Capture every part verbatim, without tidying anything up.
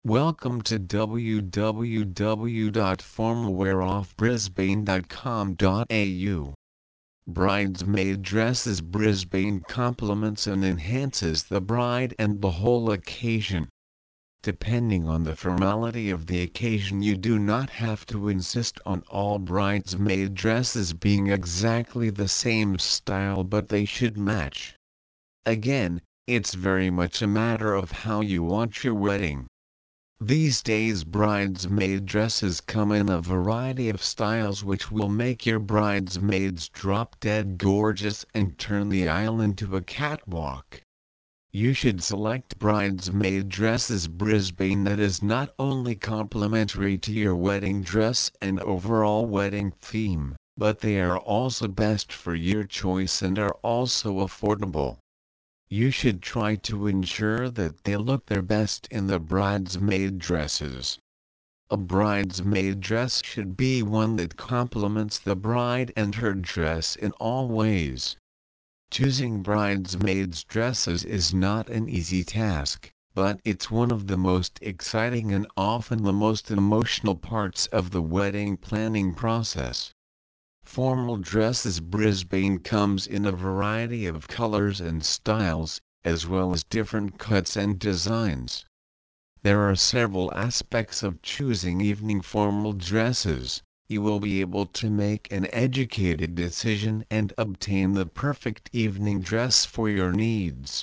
Welcome to w w w dot formalwear off brisbane dot com dot a u. Bridesmaid Dresses Brisbane complements and enhances the bride and the whole occasion. Depending on the formality of the occasion, you do not have to insist on all bridesmaid dresses being exactly the same style, but they should match. Again, it's very much a matter of how you want your wedding. These days bridesmaid dresses come in a variety of styles which will make your bridesmaids drop dead gorgeous and turn the aisle into a catwalk. You should select Bridesmaid Dresses Brisbane that is not only complementary to your wedding dress and overall wedding theme, but they are also best for your choice and are also affordable. You should try to ensure that they look their best in the bridesmaid dresses. A bridesmaid dress should be one that complements the bride and her dress in all ways. Choosing bridesmaids' dresses is not an easy task, but it's one of the most exciting and often the most emotional parts of the wedding planning process. Formal Dresses Brisbane comes in a variety of colors and styles, as well as different cuts and designs. There are several aspects of choosing evening formal dresses. You will be able to make an educated decision and obtain the perfect evening dress for your needs.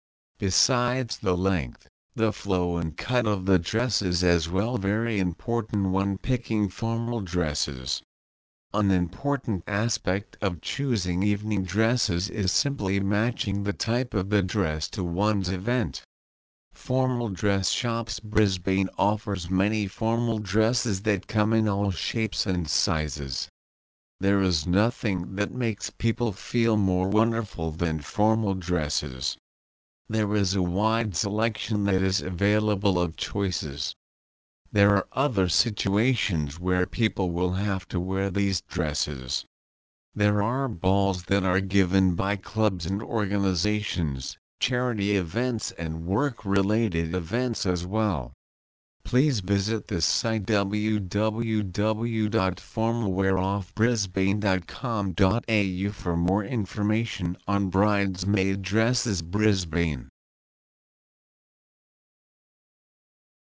Besides the length, the flow and cut of the dress is as well very important when picking formal dresses. An important aspect of choosing evening dresses is simply matching the type of the dress to one's event. Formal Dress Shops Brisbane offers many formal dresses that come in all shapes and sizes. There is nothing that makes people feel more wonderful than formal dresses. There is a wide selection that is available of choices. There are other situations where people will have to wear these dresses. There are balls that are given by clubs and organizations, charity events and work-related events as well. Please visit this site w w w dot formalwear off brisbane dot com dot a u for more information on Bridesmaid Dresses Brisbane.